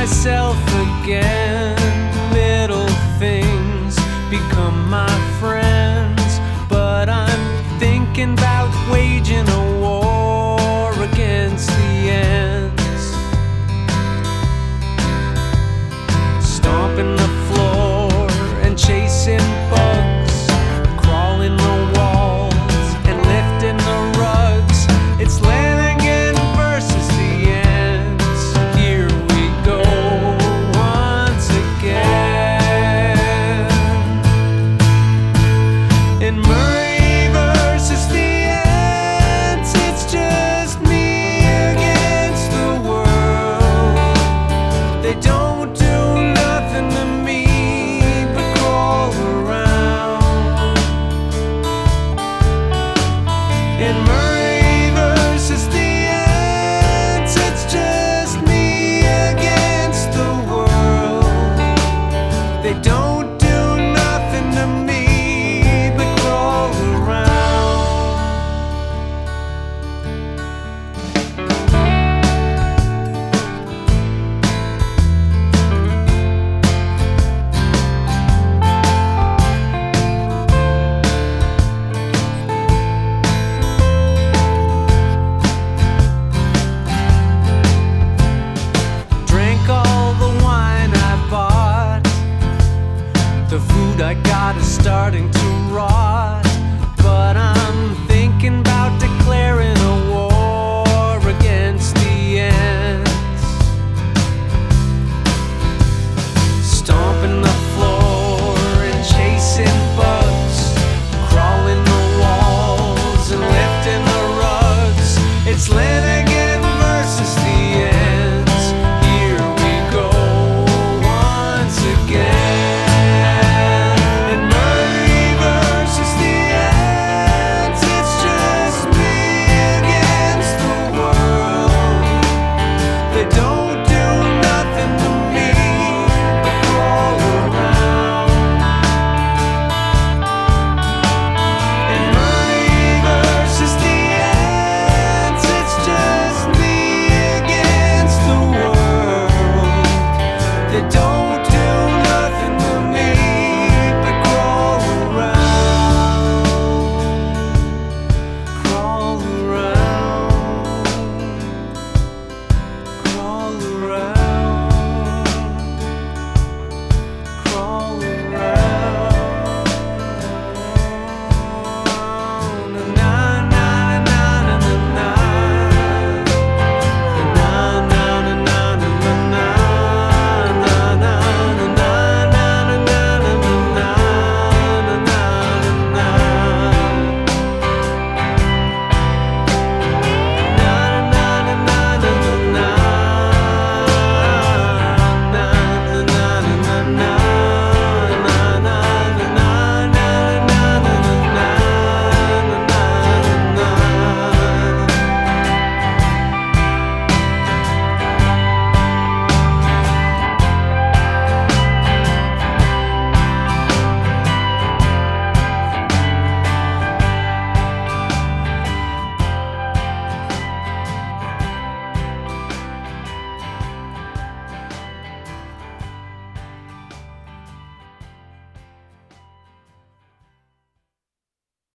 myself again. Little things become my friends, but I'm thinking about waging a war against the ends. Stomping the floor and chasing bugs, crawling the walls and lifting the rugs. It's Lanigan versus the ends. Here we go once again. In Murray versus the ends, it's just me against the world. They don't do nothing to me but crawl around. In Murray versus the ends, it's just me against the world. They don't do nothing to me but crawl around. Drank all the wine I bought. The food I got is starting to